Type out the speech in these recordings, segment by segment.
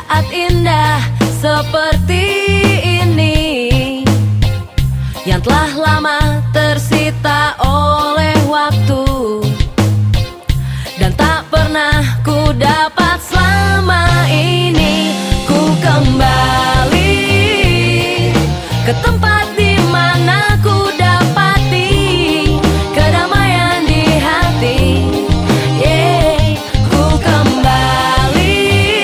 saat indah seperti ini yang telah lama tersita oleh waktu dan tak pernah ku dapat selama ini. Ku kembali ke tempat di mana ku dapati kedamaian di hati. Ku kembali,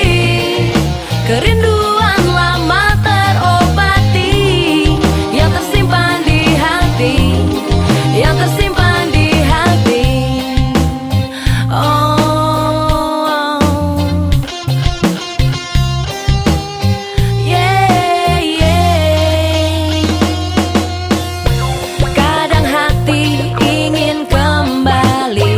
kerinduan lama terobati yang tersimpan di hati, yang tersimpan di hati. Kadang hati ingin kembali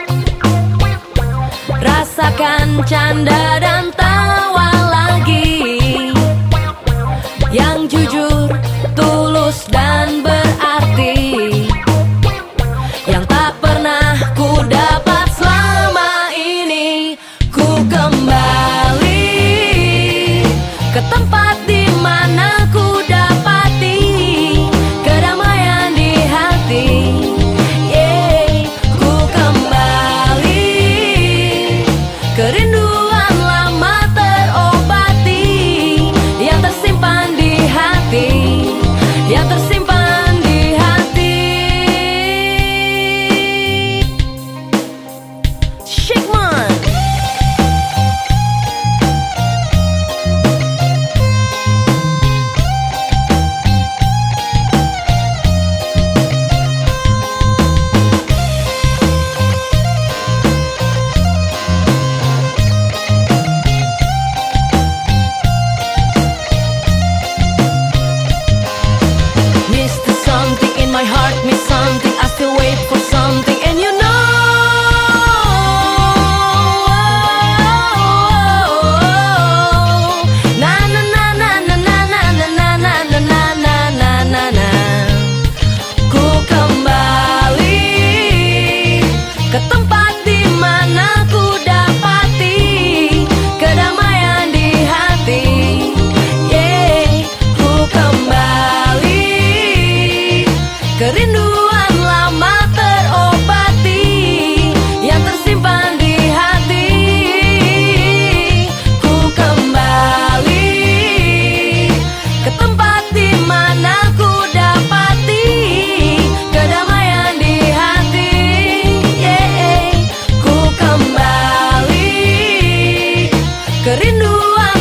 rasakan canda dan tawa lagi yang jujur, tulus dan berarti yang tak pernah ku dapat selama ini. Ku kembali ke tempat di mana ku dapati kedamaian di hati. Ku kembali, kerinduan lama terobati yang tersimpan di hati, yang tersimpan di hati. Shikman. My heart miss something, I still wait for something, and you know. Na na na na na na na na na na na na na na na. Ku kembali ke tempat di mana ku dapati kedamaian di hati. Ku kembali, kerinduan lama terobati yang tersimpan di hati. Ku kembali ke tempat di mana ku dapati kedamaian di hati. Ku kembali, kerinduan